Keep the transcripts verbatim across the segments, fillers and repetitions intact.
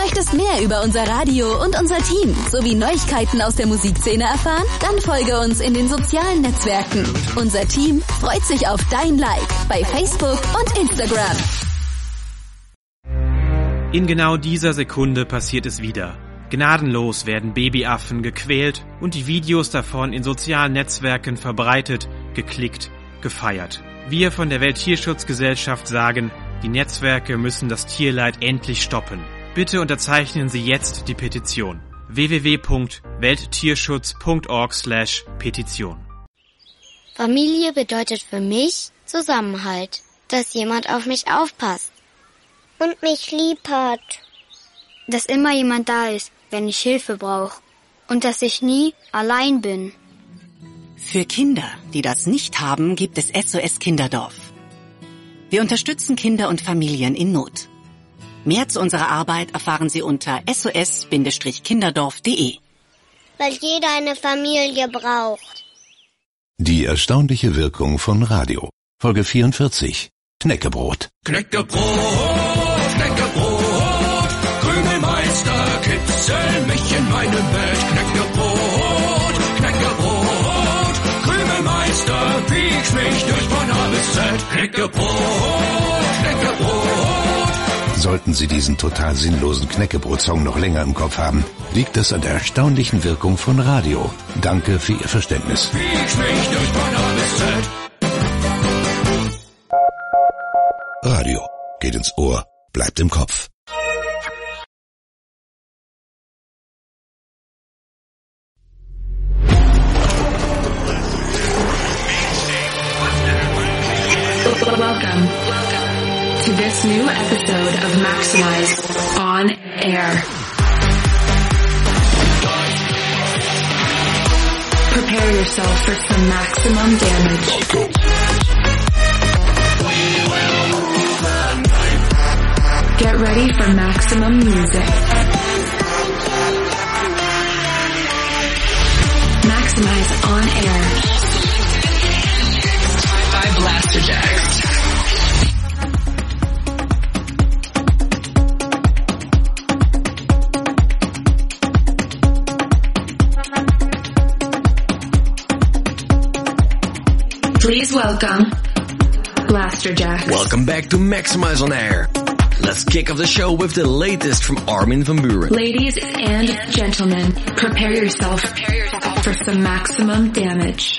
möchtest mehr über unser Radio und unser Team sowie Neuigkeiten aus der Musikszene erfahren? Dann folge uns in den sozialen Netzwerken. Unser Team freut sich auf dein Like bei Facebook und Instagram. In genau dieser Sekunde passiert es wieder. Gnadenlos werden Babyaffen gequält und die Videos davon in sozialen Netzwerken verbreitet, geklickt, gefeiert. Wir von der Welttierschutzgesellschaft sagen, die Netzwerke müssen das Tierleid endlich stoppen. Bitte unterzeichnen Sie jetzt die Petition. w w w punkt welttierschutz punkt org slash Petition. Familie bedeutet für mich Zusammenhalt, dass jemand auf mich aufpasst und mich lieb hat. Dass immer jemand da ist, wenn ich Hilfe brauche und dass ich nie allein bin. Für Kinder, die das nicht haben, gibt es S O S Kinderdorf. Wir unterstützen Kinder und Familien in Not. Mehr zu unserer Arbeit erfahren Sie unter s o s kinderdorf punkt de. Weil jeder eine Familie braucht. Die erstaunliche Wirkung von Radio. Folge vierundvierzig. Knäckebrot. Knäckebrot, Knäckebrot, Krümelmeister, kitzel mich in meinem Bett. Knäckebrot, Knäckebrot, Krümelmeister, piekst mich durch von A bis Z. Knäckebrot, Knäckebrot. Sollten Sie diesen total sinnlosen Knäckebrot-Song noch länger im Kopf haben, liegt es an der erstaunlichen Wirkung von Radio. Danke für Ihr Verständnis. Piekst mich durch von A bis Z. Radio geht ins Ohr, bleibt im Kopf. Welcome to this new episode of Maximize on Air. Prepare yourself for some maximum damage. Get ready for maximum music. Maximize on air. By Blasterjaxx. Please welcome Blasterjaxx. Welcome back to Maximize on Air. Let's kick off the show with the latest from Armin van Buuren. Ladies and gentlemen, prepare yourself for some maximum damage.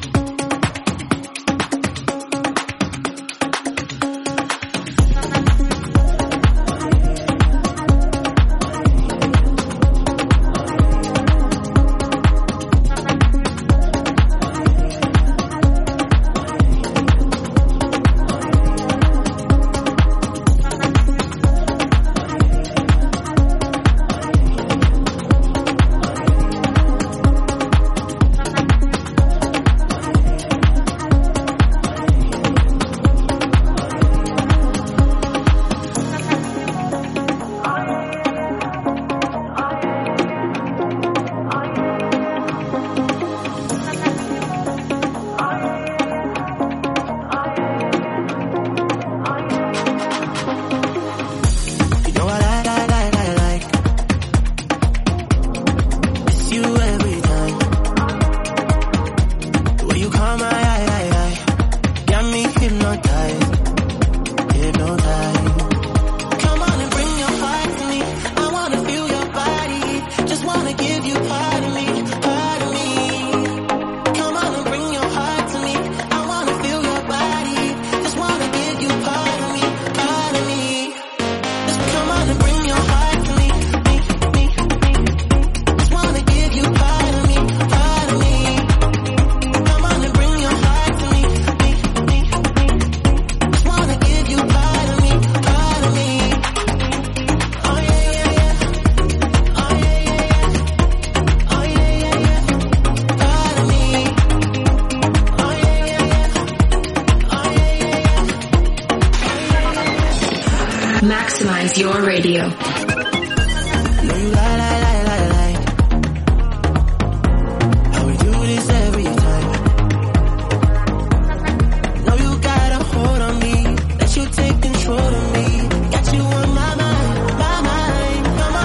Maximize your radio. No, you lie, lie, lie, lie, lie. How we do this every time. No, you got a hold on me. Let you take control of me. Got you on my mind, my mind. Come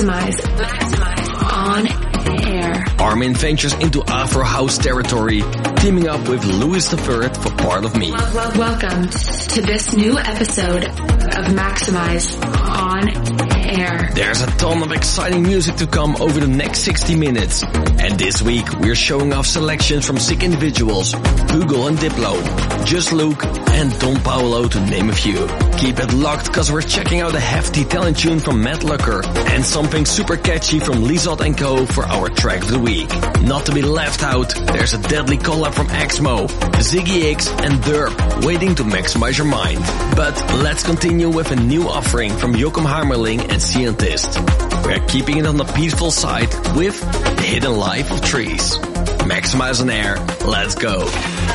Maximize. Maximize. On air. Armin ventures into Afro House territory, teaming up with Louis the Third for Part of Me. Welcome to this new episode of Maximize on air. There's a ton of exciting music to come over the next sixty minutes. And this week we're showing off selections from Sick Individuals, Google and Diplo, Just Luke and Don Paolo to name a few. Keep it locked cause we're checking out a hefty talent tune from Matt Lucker and something super catchy from Lizotte and Co for our track of the week. Not to be left out, there's a deadly collab from Exmo, Ziggy X and Derp waiting to maximize your mind. But let's continue with a new offering from Joachim Harmerling and Scientist. We're keeping it on the peaceful side with The Hidden Life of Trees. Maximize on air, let's go.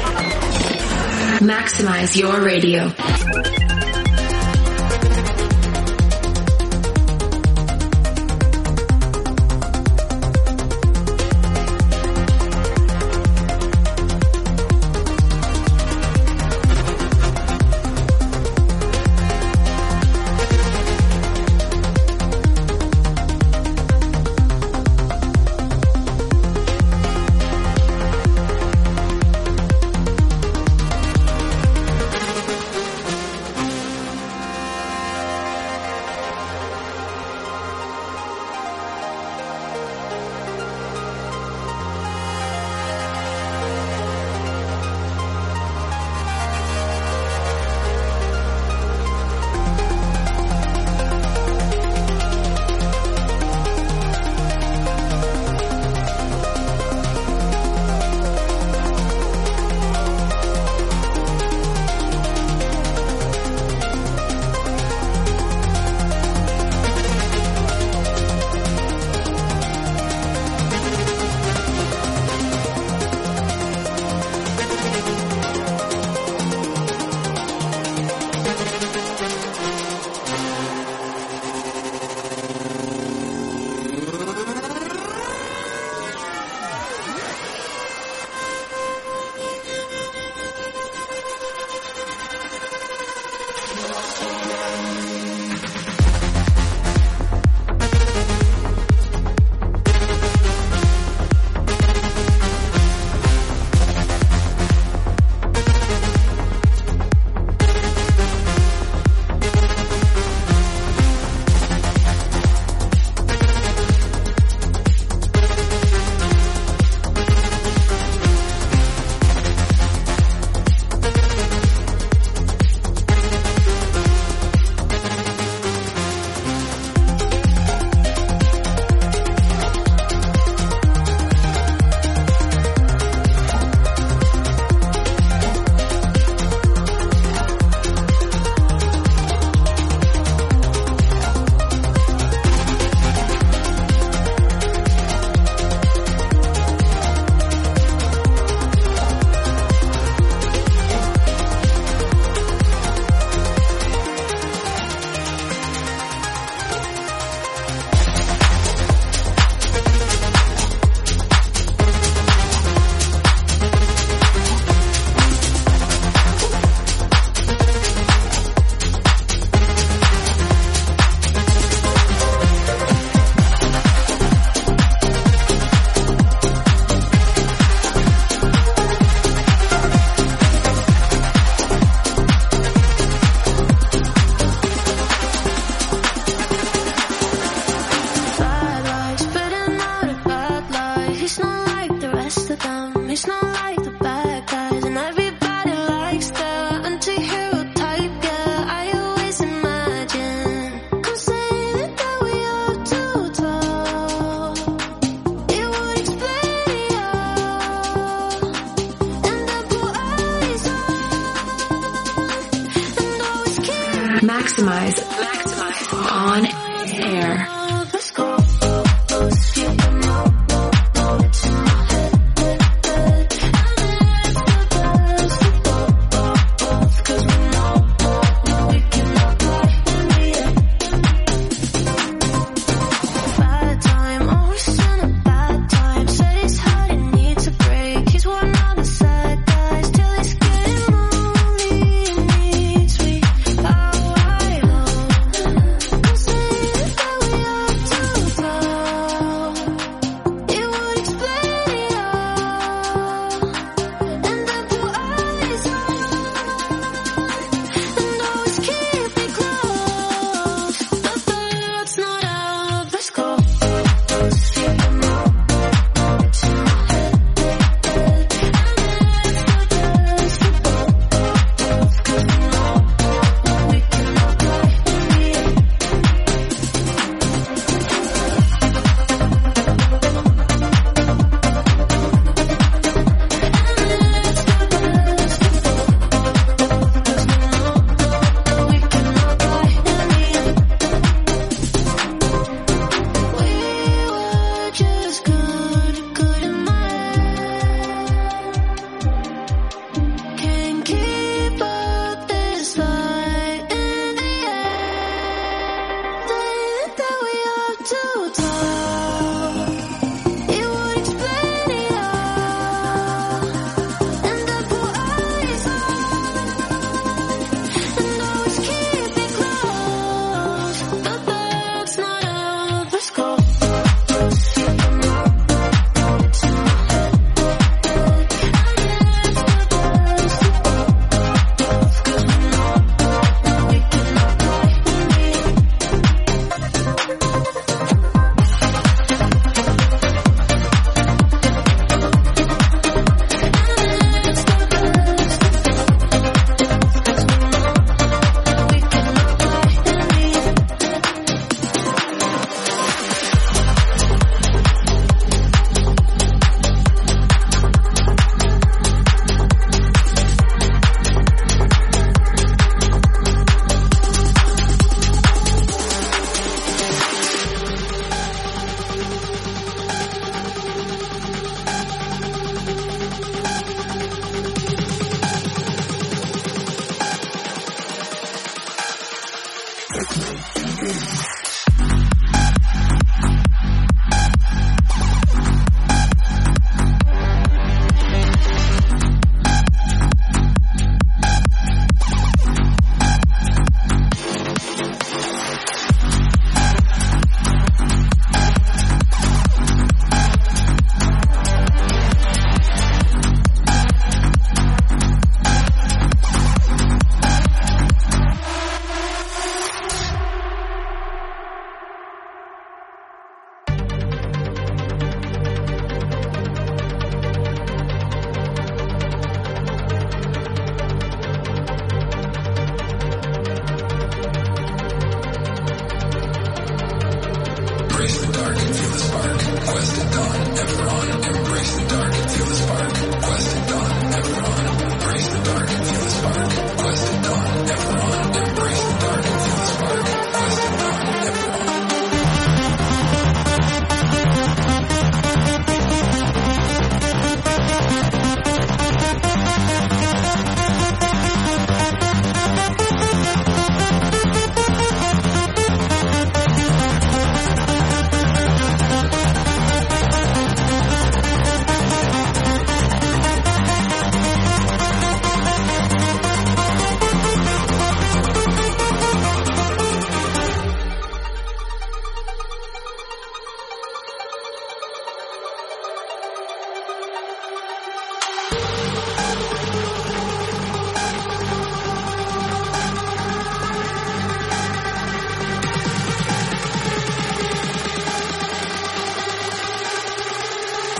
Maximize your radio. Maximize. Maximize. On air. Cause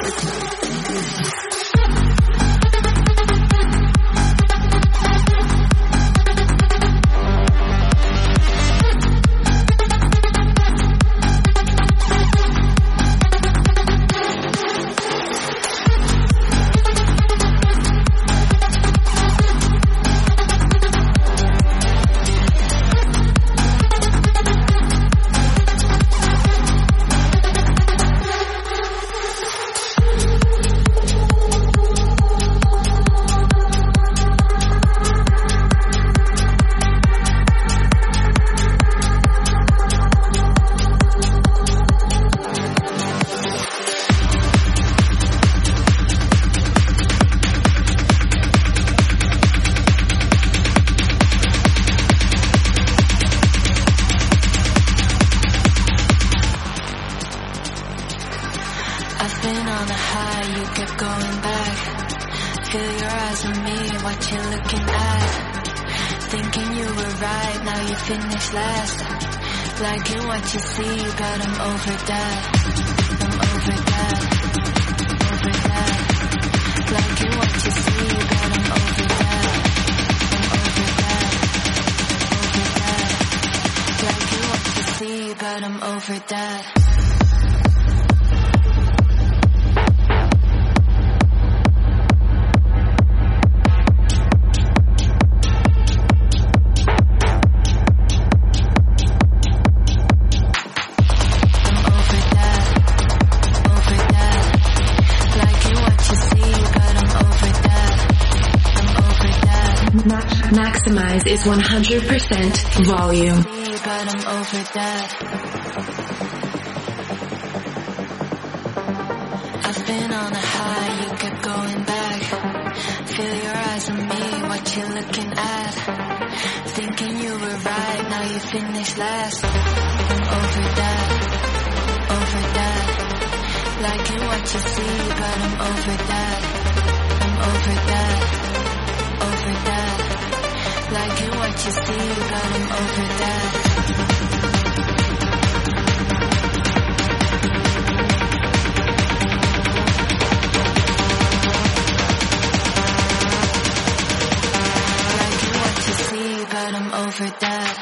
Maximize is one hundred percent volume. But I'm over that. I've been on a high, you kept going back. Feel your eyes on me, what you looking at. Thinking you were right, now you finished last. I'm over that, over that. Liking what you see, but I'm over that. I'm over that, over that. Liking what you see, but I'm over that. Liking what you see, but I'm over that.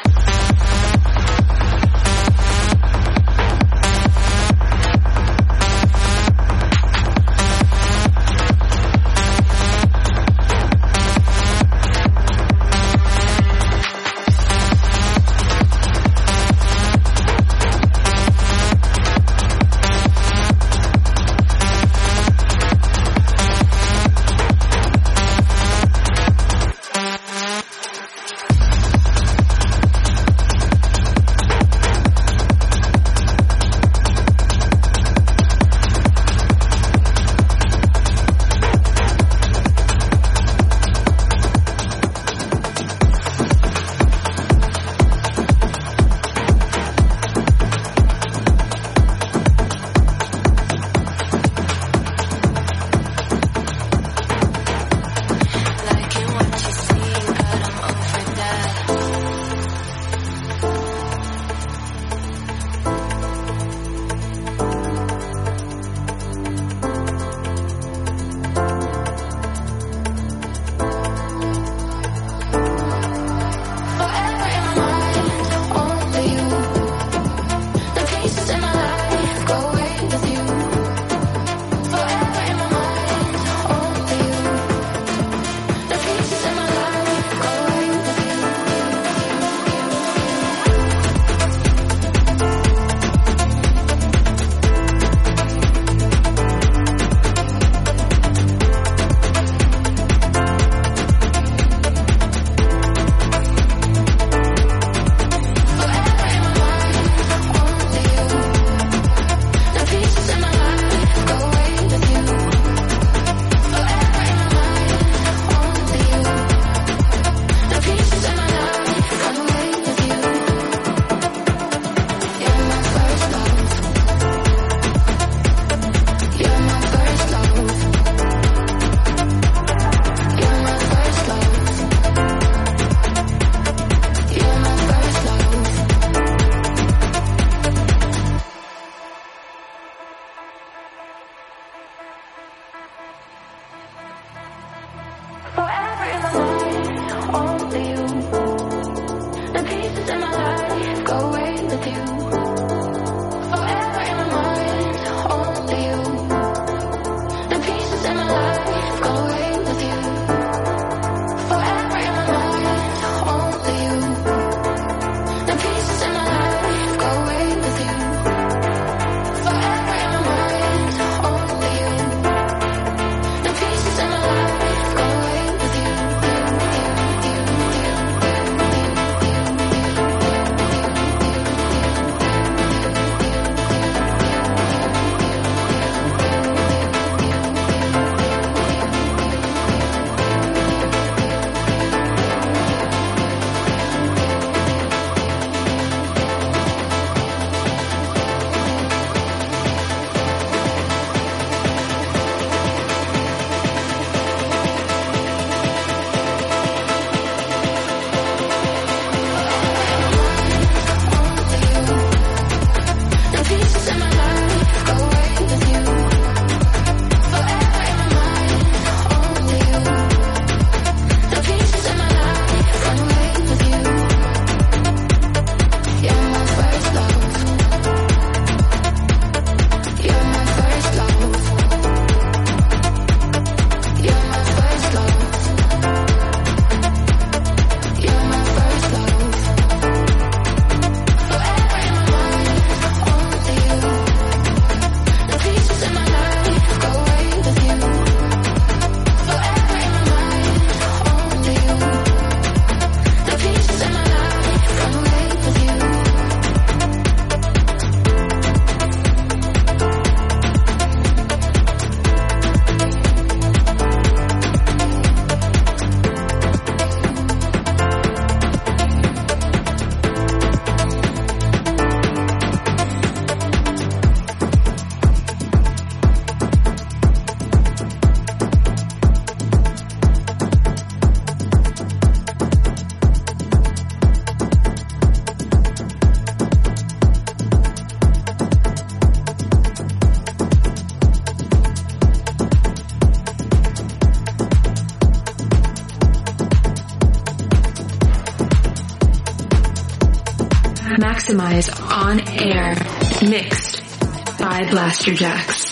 Maximize on air, mixed by Blasterjaxx.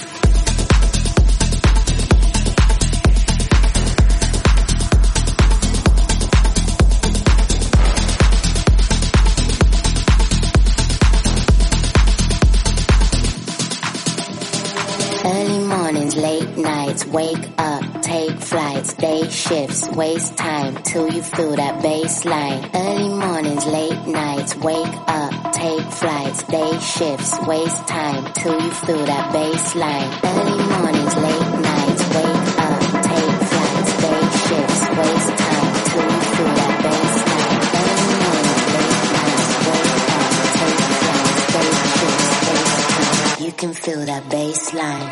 Early mornings, late nights, wake up, take flights, day shifts, waste time till you feel that bass line. Early mornings, late nights, wake up, take flights, day shifts, waste time till you feel that bass line. Early mornings, late nights, wake up, take flights, day shifts, waste time till you feel that bass line. Early mornings, late nights, wake up, take flights, day shifts, waste time. You can feel that bass line.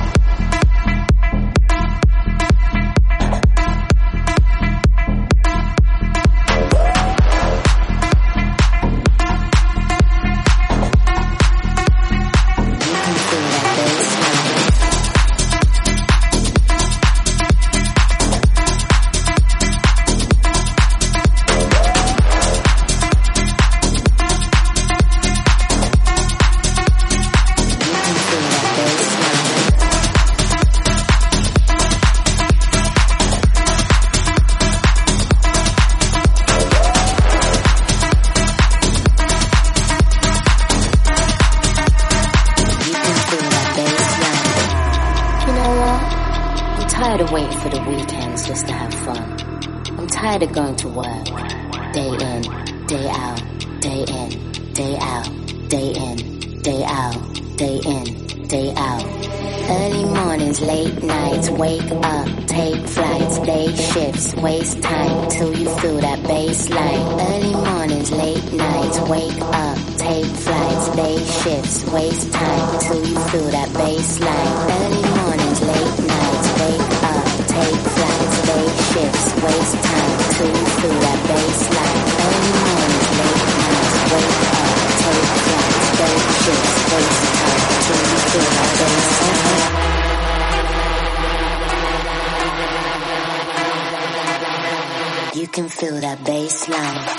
tired of going to work. Day in, day out, day in, day out, day in, day out, day in, day out. Early mornings, late nights, wake up, take flights, day shifts, waste time till you feel that bass line. Early mornings, late nights, wake up, take flights, day shifts, waste time till you feel that bass line. Early mornings, late nights, wake up, take flights, day shifts, waste time till you feel that bass line. Early mornings, late nights, wake up, take flights, day shifts, waste time till you feel that bass line. You can feel that bass line.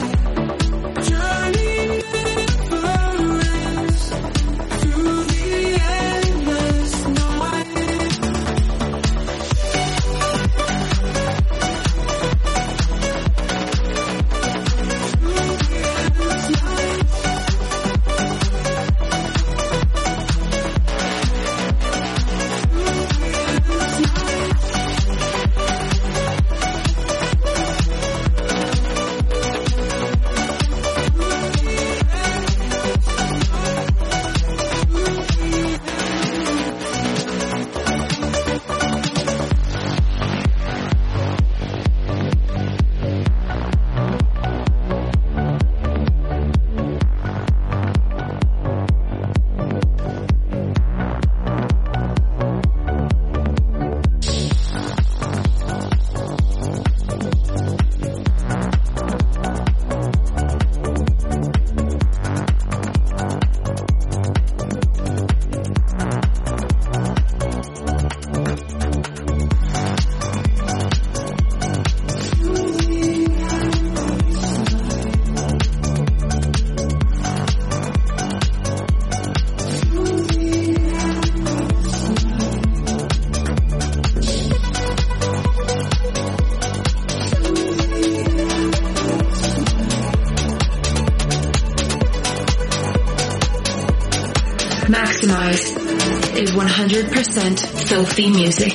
Through the Maximize is one hundred percent filthy music.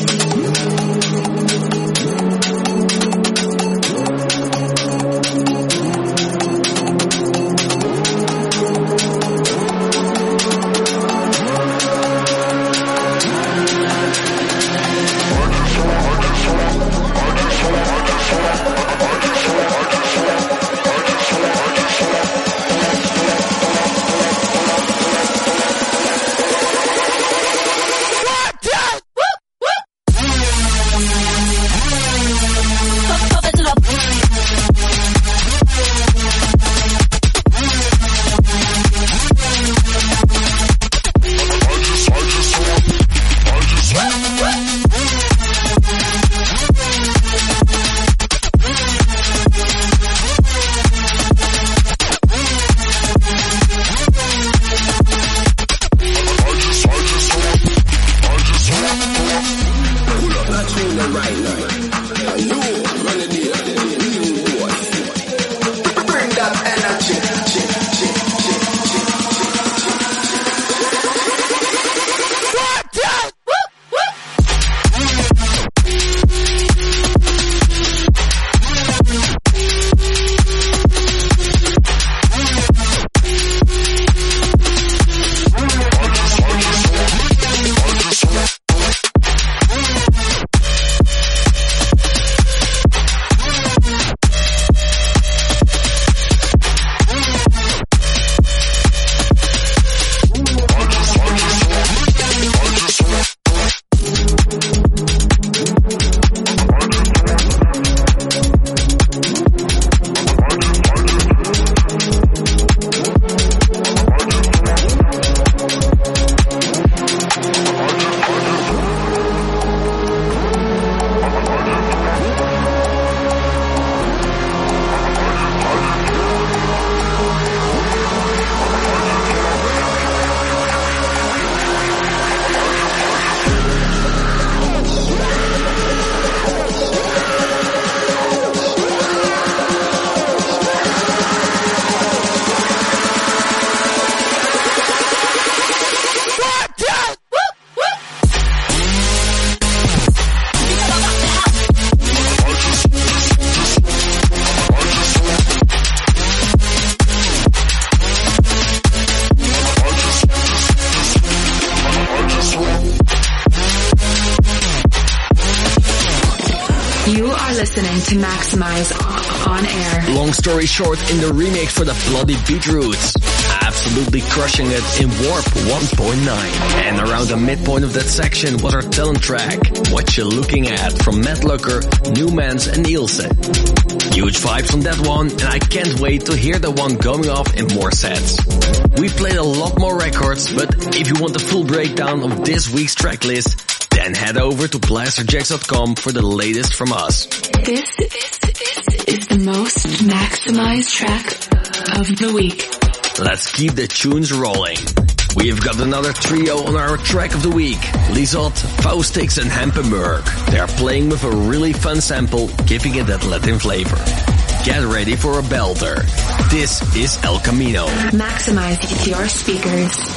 To Maximize on air. Long story short, in the remix for the Bloody Beetroots, absolutely crushing it in Warp one point nine. And around the midpoint of that section was our talent track, What You Looking At, from Matt Lucker, Newmans and Ilse. Huge vibes on that one, and I can't wait to hear the one going off in more sets. We played a lot more records, but if you want the full breakdown of this week's track list, then head over to blasterjaxx dot com for the latest from us. This, this, this is the most maximized track of the week. Let's keep the tunes rolling. We've got another trio on our track of the week. Lizotte, Faustix and Hempenburg. They are playing with a really fun sample, giving it that Latin flavor. Get ready for a belter. This is El Camino. Maximize your speakers.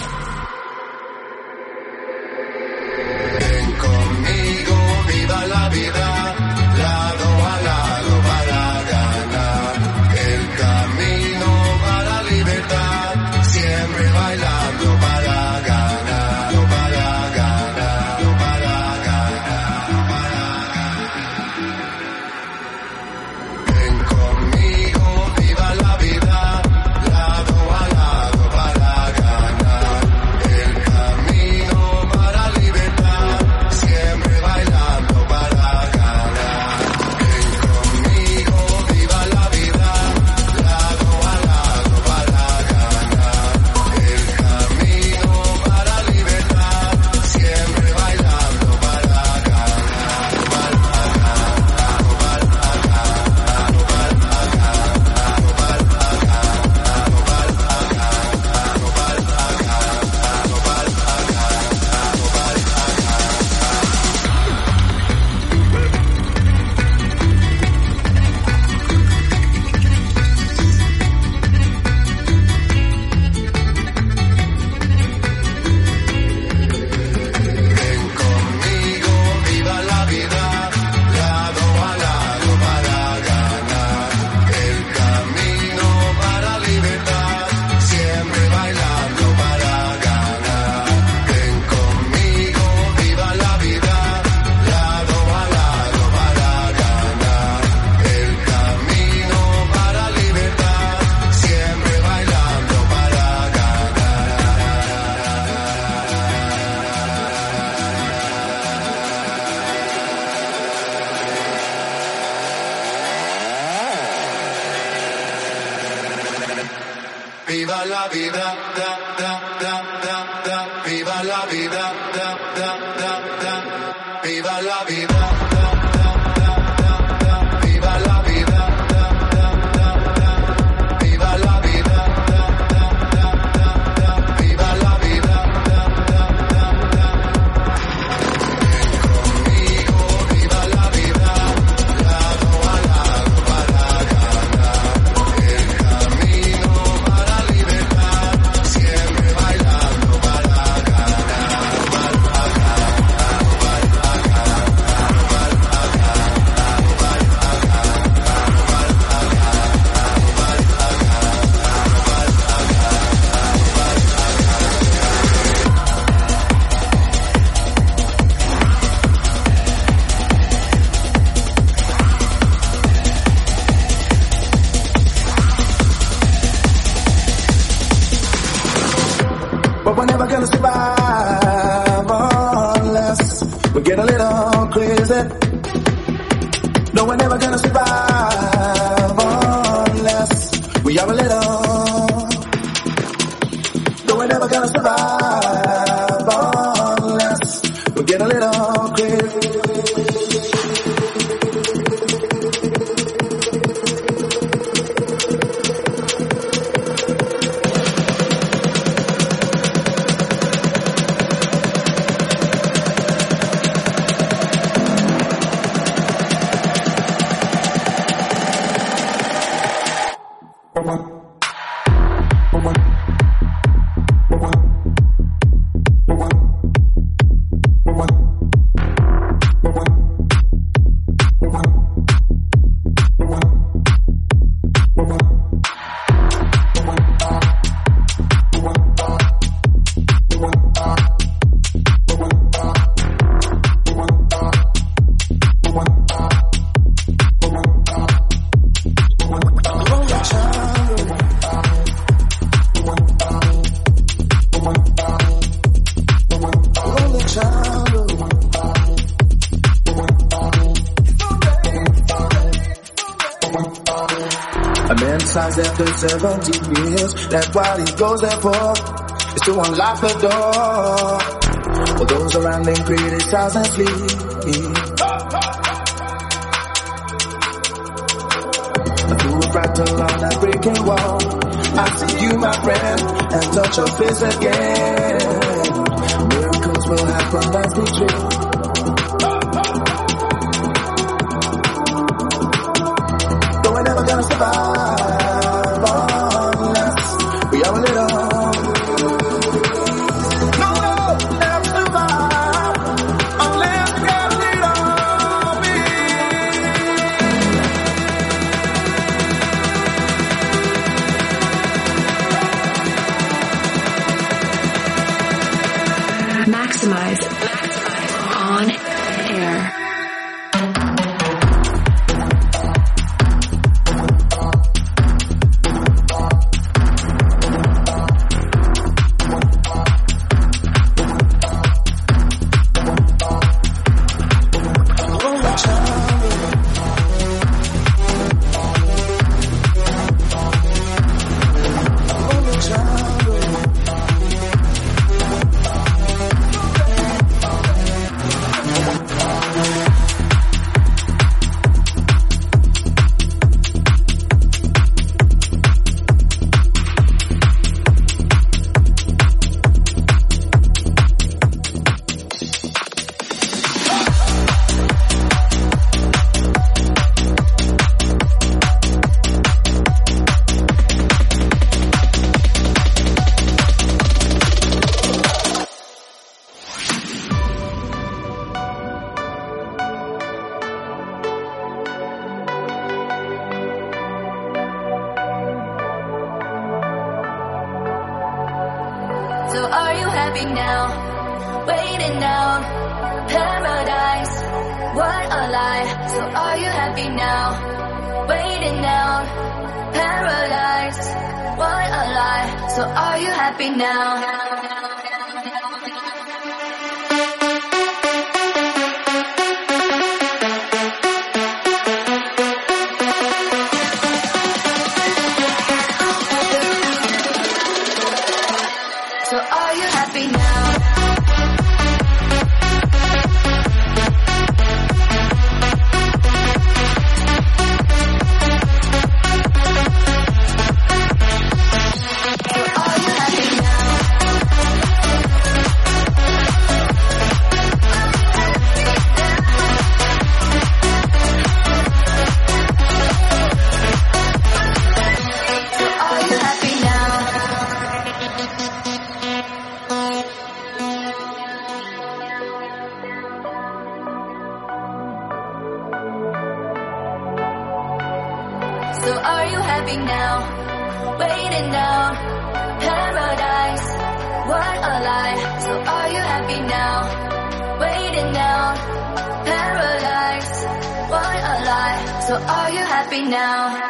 Viva la vida, lado a lado para ganar. vida, da, da, da, da, da. Viva la vida, da, da, da, da. Viva la vida, da, da, da, da, da. Viva la vida, da, da, da, da. Viva la vida, da, da, da, da, da. Viva la vida, da, da, da, da. Conmigo, viva la vida, lado a lado para ganar. El camino para libertad, siempre bailando para ganar, para ganar, para ganar, But we're never gonna survive unless we get a little crazy. No, we're never gonna survive unless we are a little. No, we're never gonna survive unless we get a little crazy. After seventeen years, that's what he goes there for, is to unlock the door. For those around him criticize and flee. Through a fractal on a breaking wall, I see you, my friend, and touch your face again. Miracles will happen as we dream. But we're never gonna survive. We are a little. No, no, never survive unless we get a little bit. Maximize. Maximize. On air. So are you happy now? Waiting down, paradise, what a lie. So are you happy now? Waiting down, paradise, what a lie. So are you happy now? you happy now? So are you happy now? Waiting down, paradise, what a lie. So are you happy now? Waiting down, paradise, what a lie. So are you happy now?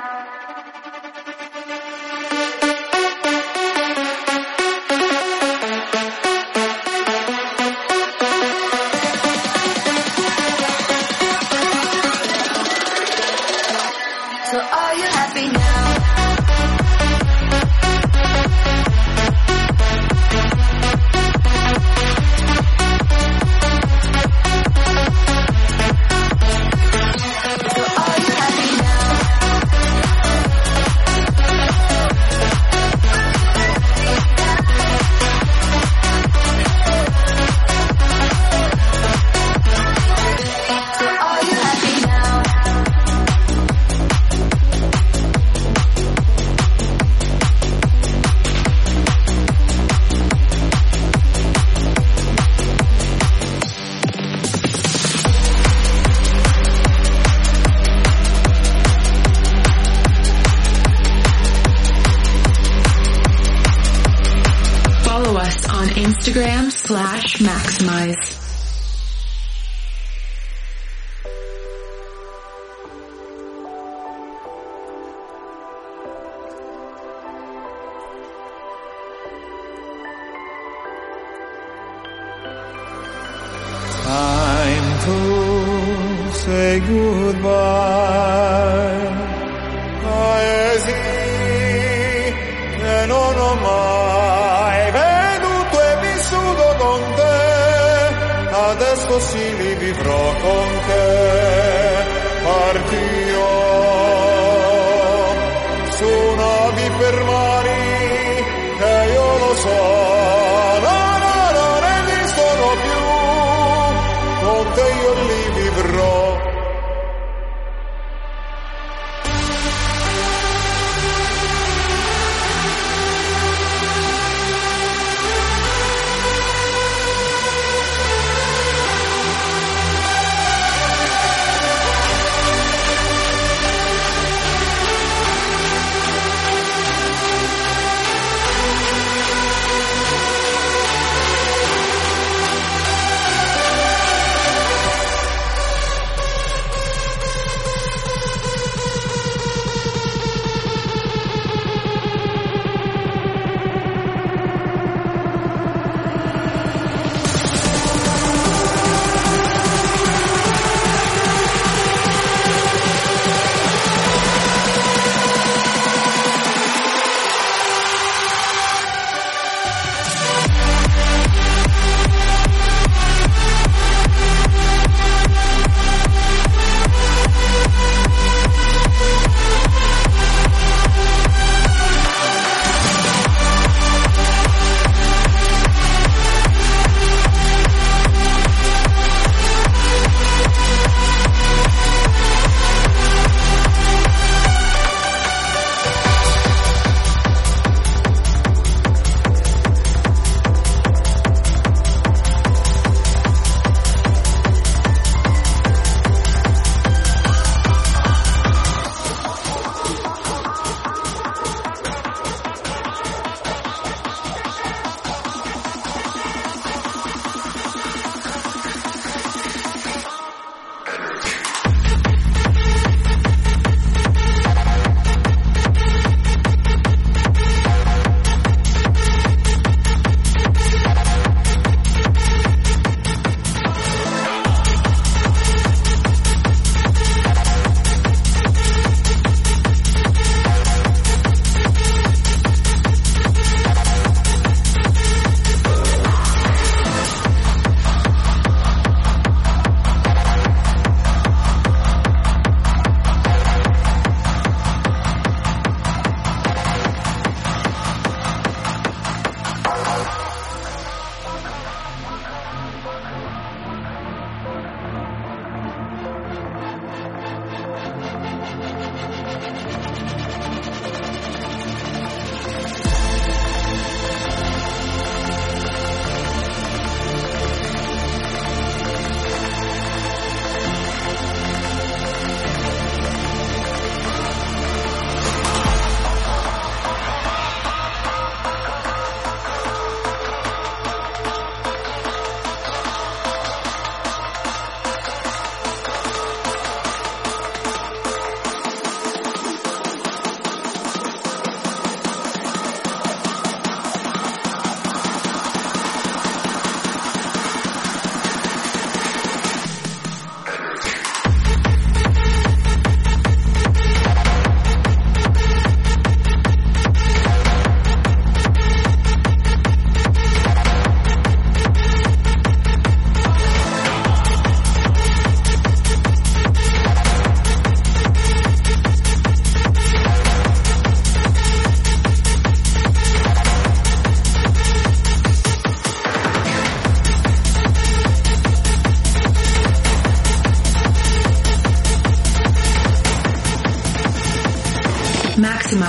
So are you happy now? Instagram slash Maximize. Time to say goodbye. Paesi che non ho mai veduto e vissuto con te, adesso sì li vivrò con te. Partirò su navi per mari che io lo so, no, no, non esistono più, con te io li vivrò.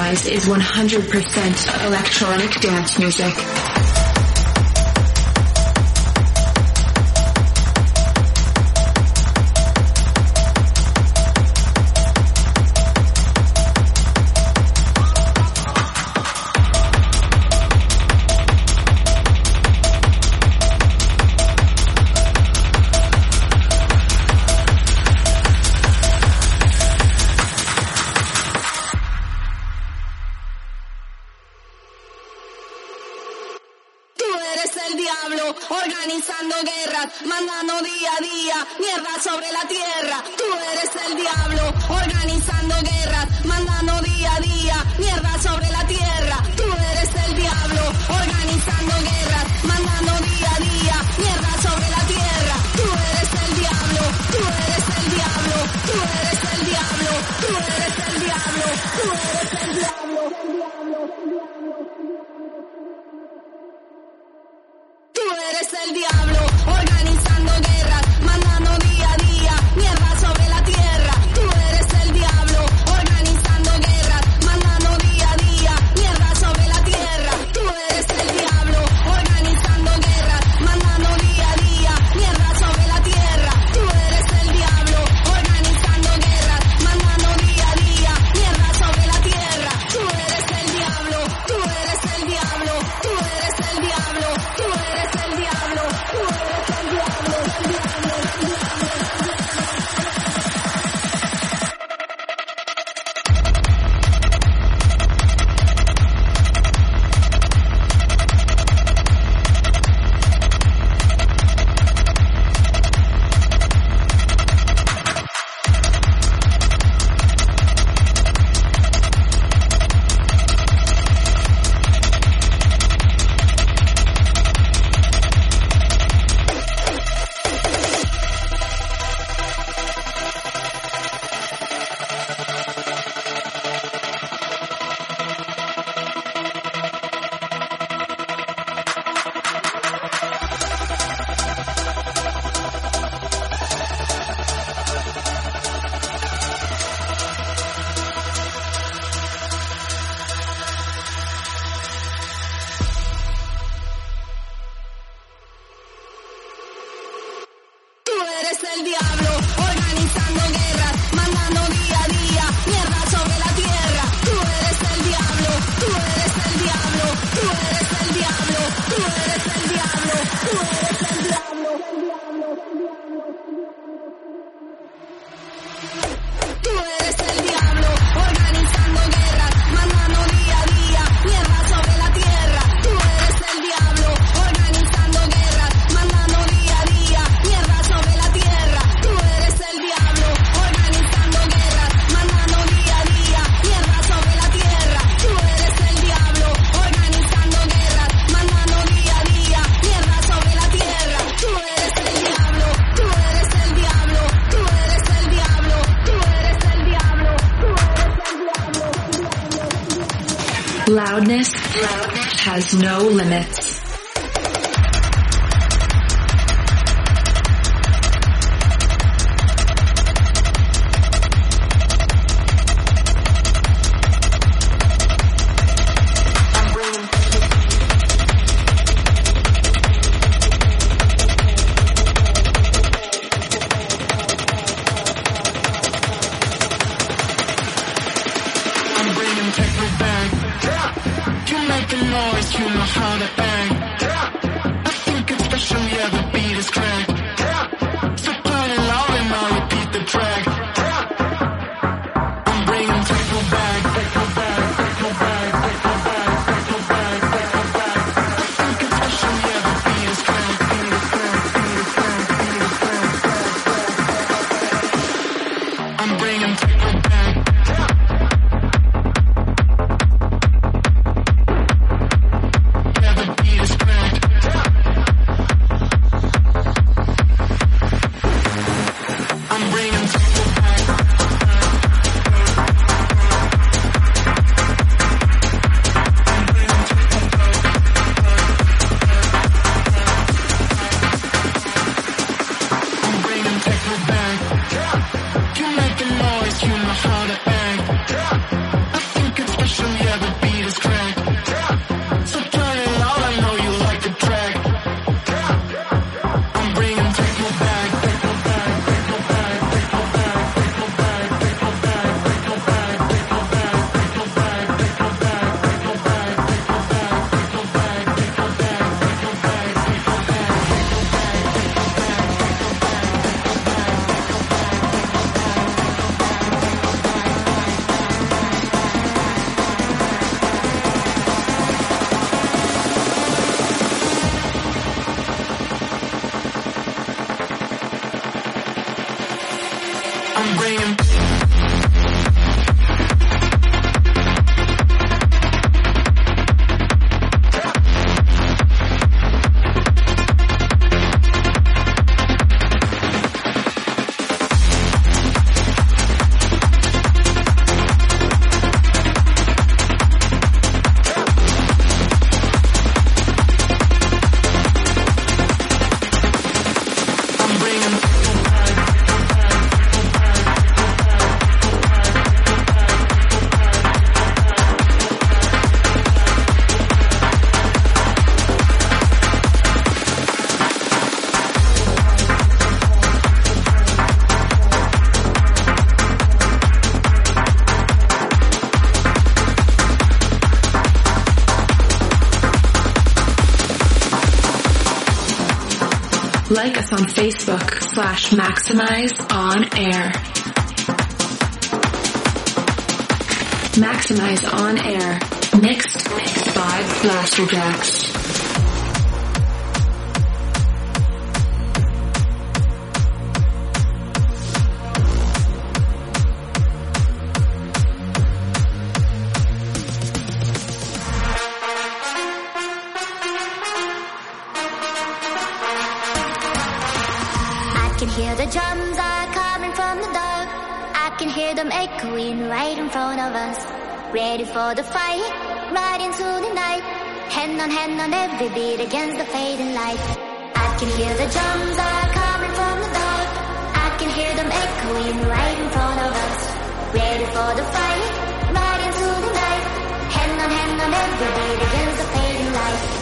Maximize is one hundred percent electronic dance music. Organizando guerras, mandando día a día mierda sobre la tierra. Tú eres el diablo, organizando guerras, mandando día a día mierda sobre la tierra. Tú eres el diablo, organizando guerras, mandando día a día mierda sobre la tierra. Tú eres el diablo, tú eres el diablo, tú eres el diablo, tú eres el diablo, tú eres el diablo, el diablo, el diablo. Tú eres el diablo, organizando guerras, mandando día a día mierda sobre la tierra. Tú eres el diablo, organizando guerras, mandando día a día mierda sobre la tierra. Tú eres el diablo, organizando guerras, mandando día a día mierda sobre la tierra. Tú eres el diablo, organizando guerras, mandando día a día mierda sobre la tierra. Tú eres el diablo, tú eres el diablo, tú eres el diablo, tú eres el diablo, tú eres el diablo, el diablo, el diablo. El diablo, organizando guerras, mandando día a día mierda sobre la tierra. Tú eres el diablo, tú eres el diablo, tú eres el diablo, tú eres el diablo, tú eres el diablo, el diablo, el diablo. Tú eres el diablo, organizando guerras, mandando día a día mierda sobre la tierra. Tú eres el diablo, organizando guerras, mandando día a día mierda sobre la tierra. Tú eres el diablo, organizando guerras, mandando día a día mierda sobre la tierra. Tú eres el diablo, organizando guerras, mandando día a día mierda sobre la tierra. Tú eres el diablo, tú eres el diablo, tú eres el diablo, tú eres el diablo, tú eres el diablo, el diablo, el diablo. Loudness, loudness has no limits. Yeah, the beat is cracked. bringing. Like us on Facebook slash Maximize On Air. Maximize On Air. Mixed by Blasterjaxx. Hear the drums are coming from the dark. I can hear them echoing right in front of us. Ready for the fight, right into the night. Hand on hand on every beat against the fading light. I can hear the drums are coming from the dark. I can hear them echoing right in front of us. Ready for the fight, right into the night. Hand on hand on every beat against the fading light.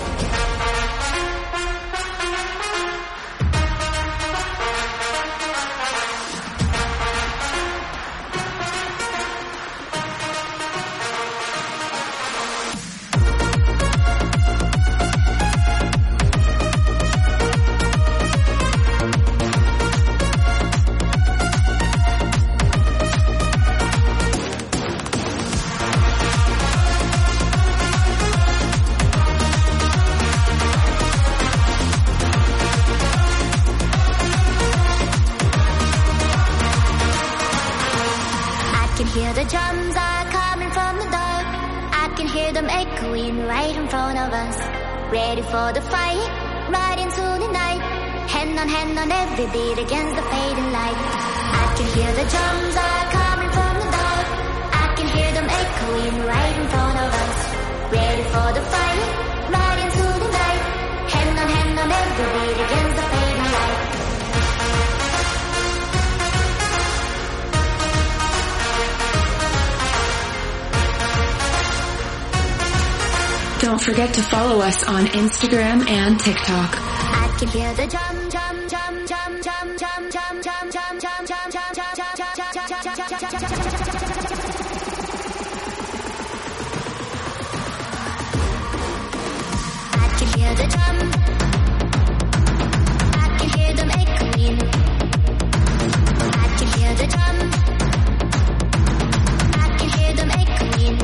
The drums are coming from the dark. I can hear them echoing right in front of us. Ready for the fight, right into the night. Hand on hand on every beat against the fading light. I can hear the drums are coming from the dark. I can hear them echoing right in front of us. Ready for the fight, right into the night. Hand on hand on every beat against the fading light. Don't forget to follow us on Instagram and TikTok. I can hear the drum, drum, drum, drum, drum, drum, drum, drum, drum, drum, drum, drum, I can hear the drum. I can hear them echoing. I can hear the drum. I can hear them echoing.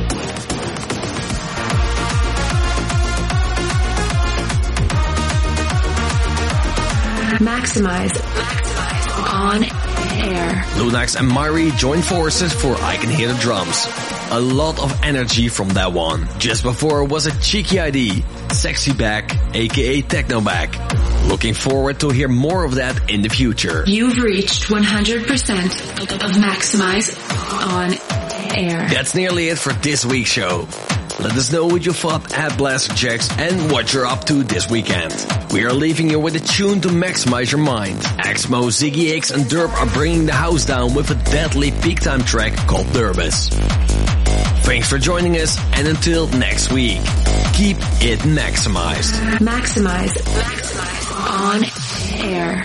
Maximize. Maximize on air. Lunax and Mari join forces for I Can Hear the Drums. A lot of energy from that one. Just before was a cheeky I D, Sexy Back, aka Techno Back. Looking forward to hear more of that in the future. You've reached one hundred percent of Maximize on air. That's nearly it for this week's show. Let us know what you thought at Blasterjaxx and what you're up to this weekend. We are leaving you with a tune to maximize your mind. Axmo, Ziggy X and Derp are bringing the house down with a deadly peak time track called Derbis. Thanks for joining us, and until next week, keep it maximized. Maximize. Maximize on air.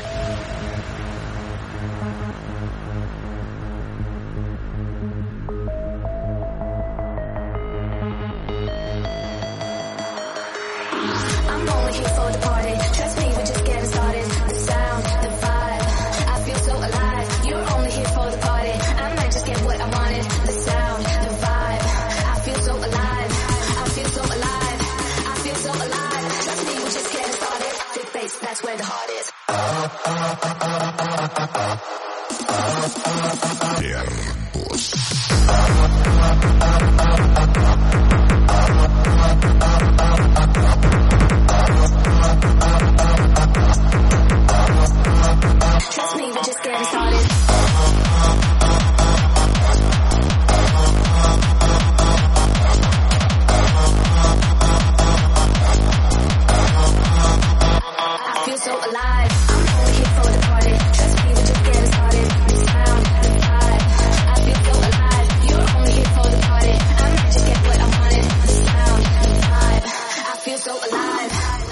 That's where the heart is. Der Bus. Trust me, we're just getting started. I feel so alive. I'm only here for the party. Trust me, we're just getting started. The sound, the vibe. I feel so alive. You're only here for the party. I might just get what I wanted. The sound, the vibe. I feel so alive.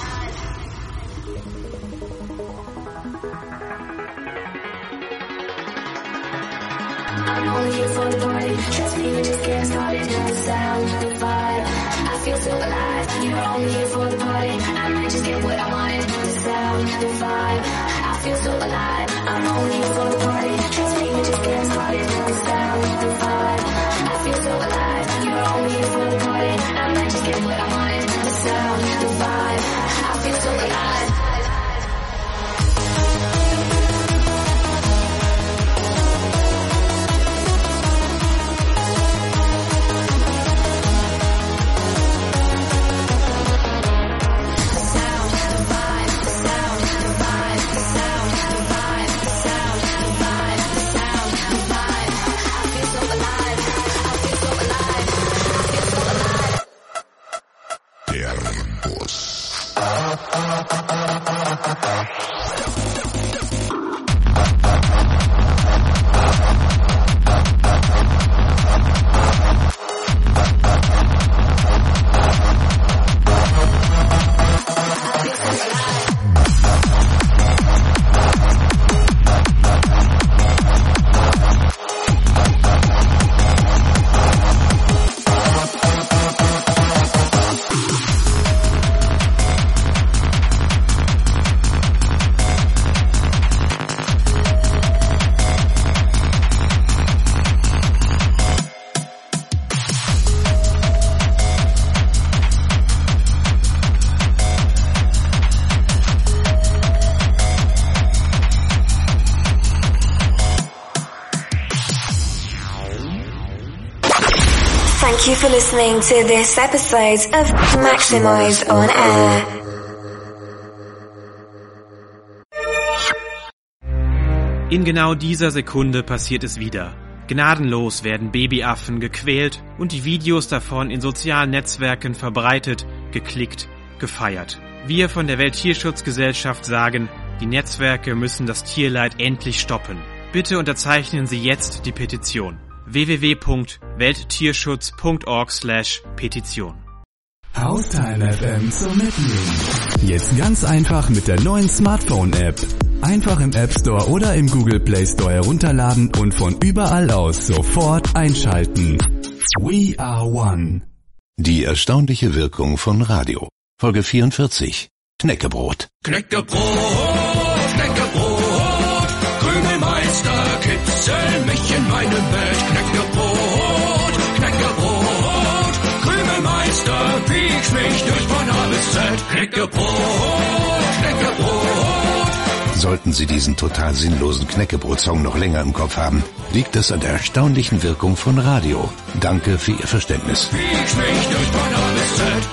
I'm only here for the party. Trust me, we're just getting started. The sound, the vibe. I feel so alive. You're only here for the party. I might just get what I wanted. The sound, the vibe. I feel so alive. I'm only here for the party. Trust me, we're just getting started. The sound, the vibe. I feel so alive. You're only here for the party. I might just get what I wanted. The sound, the vibe. I feel so alive. Thank you for listening to this episode of Maximize on Air. In genau dieser Sekunde passiert es wieder. Gnadenlos werden Babyaffen gequält und die Videos davon in sozialen Netzwerken verbreitet, geklickt, gefeiert. Wir von der Welttierschutzgesellschaft sagen, die Netzwerke müssen das Tierleid endlich stoppen. Bitte unterzeichnen Sie jetzt die Petition. w w w punkt welttierschutz punkt org slash Petition. Haustime F M zum Mitnehmen. Jetzt ganz einfach mit der neuen Smartphone-App. Einfach im App Store oder im Google Play Store herunterladen und von überall aus sofort einschalten. We are one. Die erstaunliche Wirkung von Radio. Folge vierundvierzig. Knäckebrot. Knäckebrot, Knäckebrot, Krümelmeister, kitzel mich in meinem Bett. Knäckebrot, Knäckebrot, Krümelmeister, piekst mich durch von A bis Z. Knäckebrot, Knäckebrot. Sollten Sie diesen total sinnlosen Knäckebrot-Song noch länger im Kopf haben, liegt es an der erstaunlichen Wirkung von Radio. Danke für Ihr Verständnis. Piekst mich durch von A bis Z.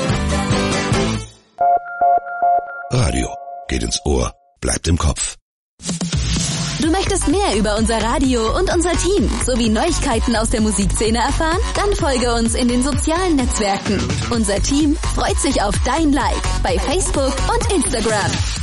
Radio geht ins Ohr, bleibt im Kopf. Du möchtest mehr über unser Radio und unser Team sowie Neuigkeiten aus der Musikszene erfahren? Dann folge uns in den sozialen Netzwerken. Unser Team freut sich auf dein Like bei Facebook und Instagram.